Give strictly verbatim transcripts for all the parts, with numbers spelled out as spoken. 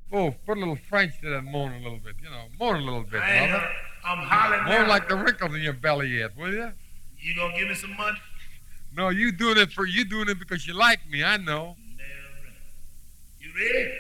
Oh, put a little French to that moan a little bit. You know, moan a little bit, I ain't, mother. I'm hollering Moan now. like the wrinkles in your belly yet, will you? You gonna give me some money? No, you doing it for you doing it because you like me. I know. Never. You ready?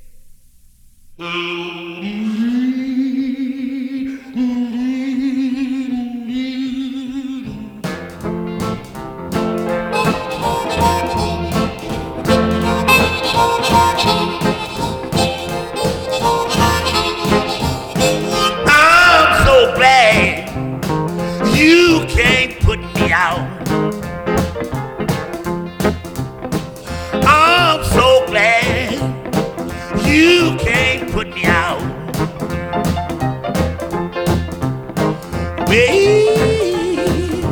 I'm so glad you can't put me out. I'm so glad you can't put me out. Wait,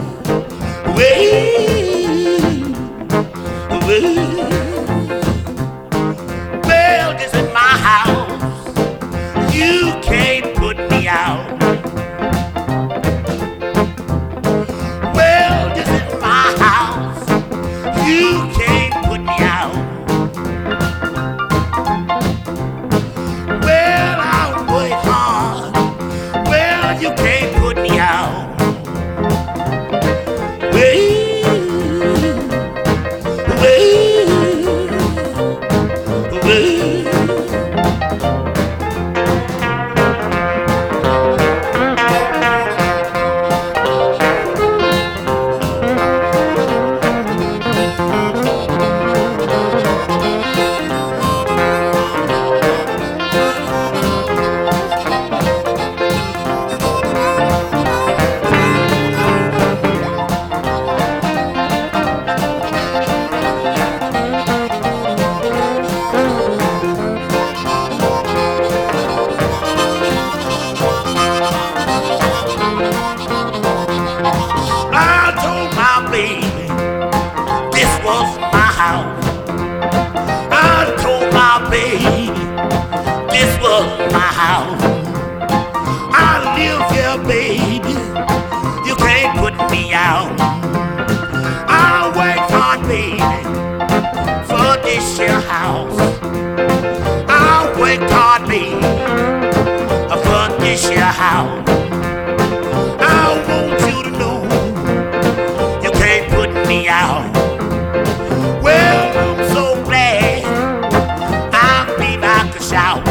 wait, wait. Well, this is my house. You can't put me out. Well, this is my house. You can't put me out. Well, I work hard. Well, you can't put me out. Wait, wait, wait. I told my baby this was my house. I told my baby this was my house. I live here, baby. You can't put me out. I work hard, baby, for this here house. I work hard, baby, for this here house. I want you to know you can't put me out. Well, I'm so glad I believe I could shout.